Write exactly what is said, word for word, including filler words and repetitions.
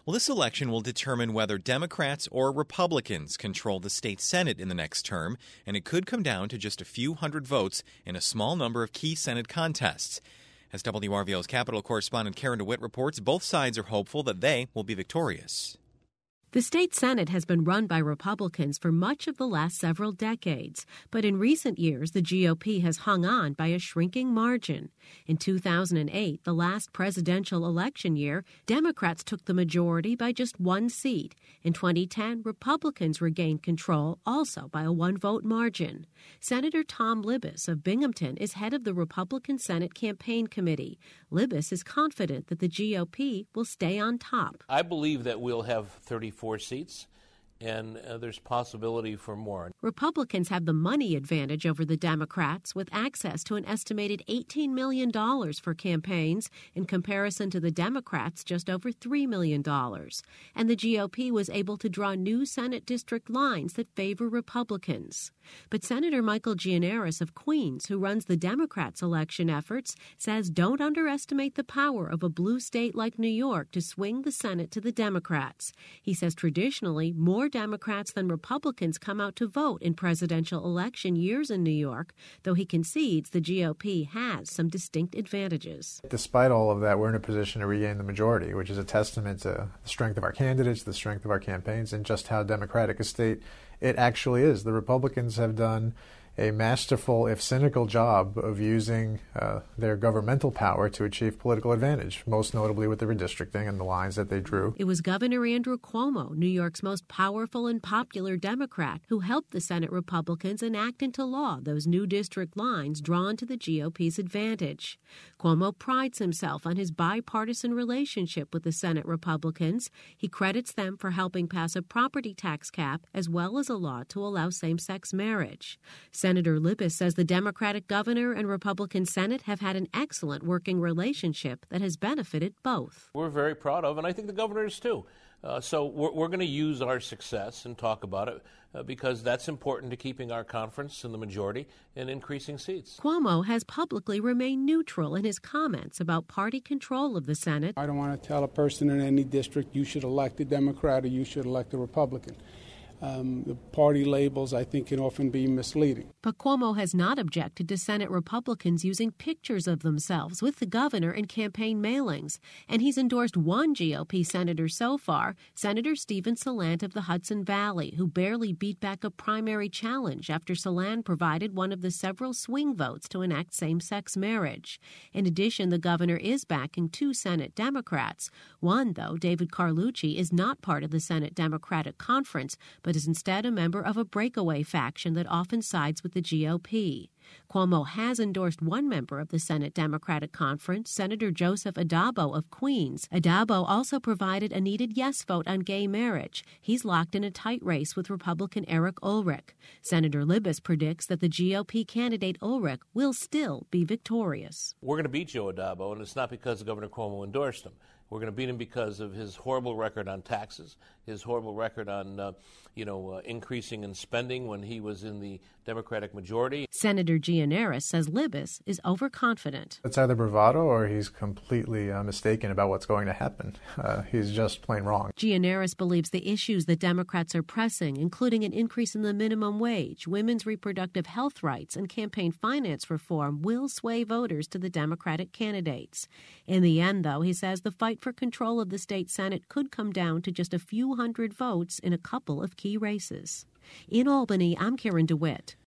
Well, this election will determine whether Democrats or Republicans control the state Senate in the next term, and it could come down to just a few hundred votes in a small number of key Senate contests. As W R V O's Capitol correspondent Karen DeWitt reports, both sides are hopeful that they will be victorious. The state Senate has been run by Republicans for much of the last several decades, but in recent years, the G O P has hung on by a shrinking margin. In two thousand eight, the last presidential election year, Democrats took the majority by just one seat. In twenty ten, Republicans regained control, also by a one-vote margin. Senator Tom Libous of Binghamton is head of the Republican Senate Campaign Committee. Libous is confident that the G O P will stay on top. I believe that we'll have thirty-four seats, and uh, there's possibility for more. Republicans have the money advantage over the Democrats, with access to an estimated eighteen million dollars for campaigns in comparison to the Democrats' just over three million dollars. And the G O P was able to draw new Senate district lines that favor Republicans. But Senator Michael Gianaris of Queens, who runs the Democrats' election efforts, says don't underestimate the power of a blue state like New York to swing the Senate to the Democrats. He says traditionally, more Democrats than Republicans come out to vote in presidential election years in New York, though he concedes the G O P has some distinct advantages. Despite all of that, we're in a position to regain the majority, which is a testament to the strength of our candidates, the strength of our campaigns, and just how democratic a state it actually is. The Republicans have done a masterful, if cynical, job of using uh, their governmental power to achieve political advantage, most notably with the redistricting and the lines that they drew. It was Governor Andrew Cuomo, New York's most powerful and popular Democrat, who helped the Senate Republicans enact into law those new district lines drawn to the G O P's advantage. Cuomo prides himself on his bipartisan relationship with the Senate Republicans. He credits them for helping pass a property tax cap as well as a law to allow same-sex marriage. Senator Libous says the Democratic governor and Republican Senate have had an excellent working relationship that has benefited both. We're very proud of, and I think the governor is too. Uh, so we're, we're going to use our success and talk about it uh, because that's important to keeping our conference in the majority and increasing seats. Cuomo has publicly remained neutral in his comments about party control of the Senate. I don't want to tell a person in any district you should elect a Democrat or you should elect a Republican. Um, the party labels, I think, can often be misleading. But Cuomo has not objected to Senate Republicans using pictures of themselves with the governor in campaign mailings. And he's endorsed one G O P senator so far, Senator Stephen Salant of the Hudson Valley, who barely beat back a primary challenge after Salant provided one of the several swing votes to enact same-sex marriage. In addition, the governor is backing two Senate Democrats. One, though, David Carlucci, is not part of the Senate Democratic Conference, but is instead a member of a breakaway faction that often sides with the G O P. Cuomo has endorsed one member of the Senate Democratic Conference, Senator Joseph Addabbo of Queens. Addabbo also provided a needed yes vote on gay marriage. He's locked in a tight race with Republican Eric Ulrich. Senator Libous predicts that the G O P candidate Ulrich will still be victorious. We're going to beat Joe Addabbo, and it's not because Governor Cuomo endorsed him. We're going to beat him because of his horrible record on taxes, his horrible record on, uh, you know, uh, increasing in spending when he was in the Democratic majority. Senator Gianaris says Libous is overconfident. It's either bravado or he's completely uh, mistaken about what's going to happen. Uh, he's just plain wrong. Gianaris believes the issues that Democrats are pressing, including an increase in the minimum wage, women's reproductive health rights, and campaign finance reform, will sway voters to the Democratic candidates. In the end, though, he says the fight for control of the state Senate could come down to just a few hundred votes in a couple of key races. In Albany, I'm Karen DeWitt.